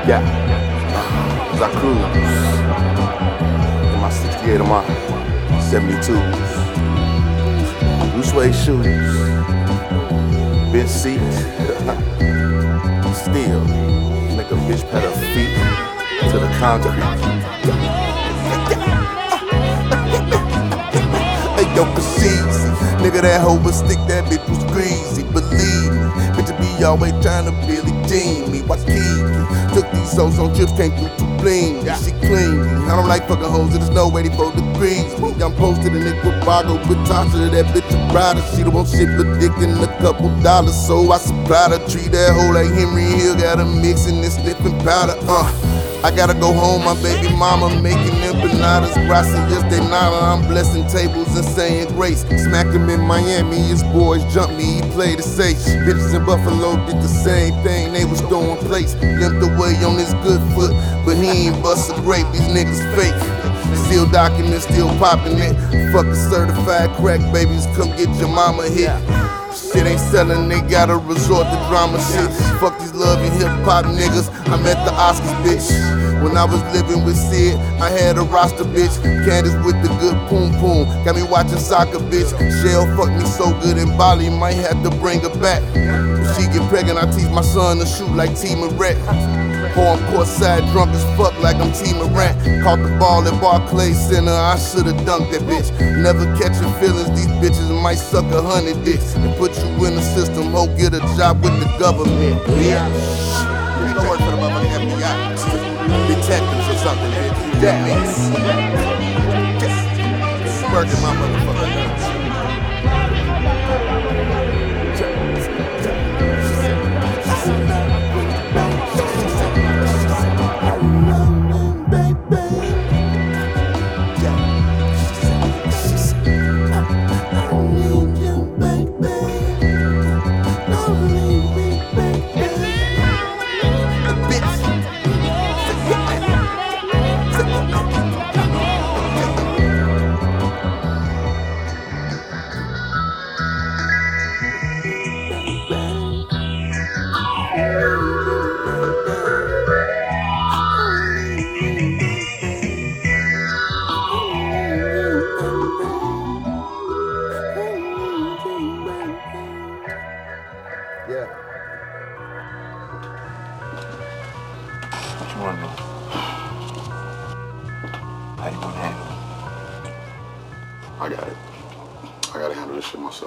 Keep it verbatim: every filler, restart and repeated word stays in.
Yeah, as I cruise in my sixty-eight of mine, seventy-twos, blue suede shoes, bench seats, still make a bitch pat her feet to the concrete. Hey yo, proceeds, nigga, that hoe would stick, that bitch was greasy, believe me. Bitch be always trying to Billy Jean me. Wakiki took these souls on trips, came through too clean. Yeah, she clean me. I don't like fucking hoes, there's no eighty-four degrees. Me, I'm posted in Nicaragua with Tasha, that bitch a rider. She don't want shit but dick and a couple dollars, so I supplied her. Treat that hoe like Henry Hill, got her mixing and sniffing powder. Uh. I gotta go home, my baby mama making empanadas. Gracias de nada, I'm blessing tables and saying grace. Smacked him in Miami, his boys jumped me, he played it safe. Bitches in Buffalo did the same thing, they was throwing plates. Limped away on his good foot, but he ain't bust a grape, these niggas fake. Still documents, still popping it. Fucking certified crack babies, come get your mama hit. Shit ain't selling, they gotta resort to drama shit. Fuck these loving hip hop niggas, I'm at the Oscars, bitch. When I was living with Sid, I had a roster, bitch. Candace with the good poom poom, got me watching soccer, bitch. Shell fucked me so good in Bali, might have to bring her back. If she get pregnant, I teach my son to shoot like T. Morant. Or I'm courtside drunk as fuck like I'm T. Morant. Caught the ball at Barclays Center, I should've dunked that bitch. Never catching feelings, these bitches might suck a hundred dicks and put you in the system, hope get a job with the government, bitch. You don't work for the motherfucking F B I, detectives or something, bitch. That means working my motherfucking nuts. Yeah. What you wanna know? How you gonna handle it? I got it. I gotta handle this shit myself.